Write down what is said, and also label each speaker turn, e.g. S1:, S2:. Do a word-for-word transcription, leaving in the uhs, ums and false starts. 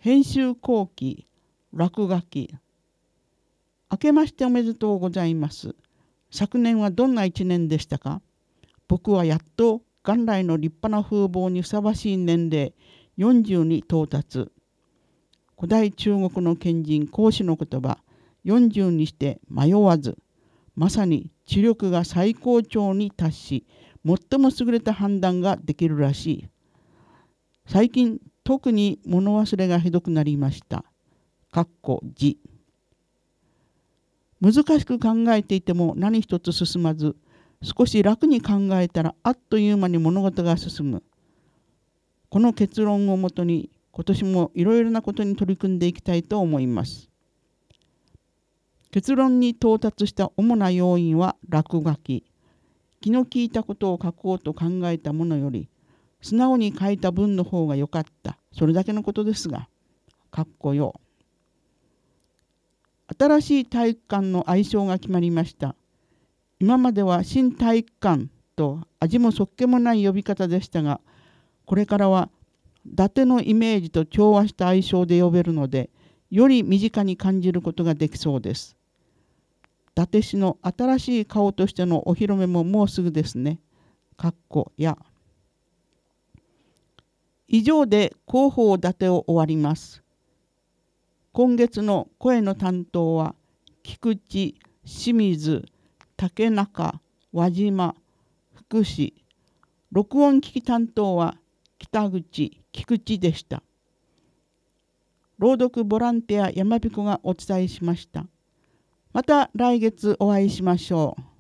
S1: 編集後期、落書き。明けましておめでとうございます。昨年はどんな一年でしたか？僕はやっと元来の立派な風貌にふさわしい年齢よんじゅうに到達。古代中国の賢人孔子の言葉、よんじゅうにして迷わず、まさに知力が最高潮に達し、最も優れた判断ができるらしい。最近特に物忘れがひどくなりました。かっこ字。難しく考えていても何一つ進まず、少し楽に考えたらあっという間に物事が進む。この結論をもとに今年もいろいろなことに取り組んでいきたいと思います。結論に到達した主な要因は落書き。気の利いたことを書こうと考えたものより、素直に書いた文の方が良かった。それだけのことですが、かっこよ。新しい体育館の愛称が決まりました。今までは新体育館と味もそっけもない呼び方でしたが、これからは伊達のイメージと調和した愛称で呼べるので、より身近に感じることができそうです。伊達市の新しい顔としてのお披露目ももうすぐですね。かっこや。以上で広報伊達を終わります。今月の声の担当は菊池、清水、竹中、輪島、福士。録音機器担当は北口、菊池でした。朗読ボランティア山彦がお伝えしました。また来月お会いしましょう。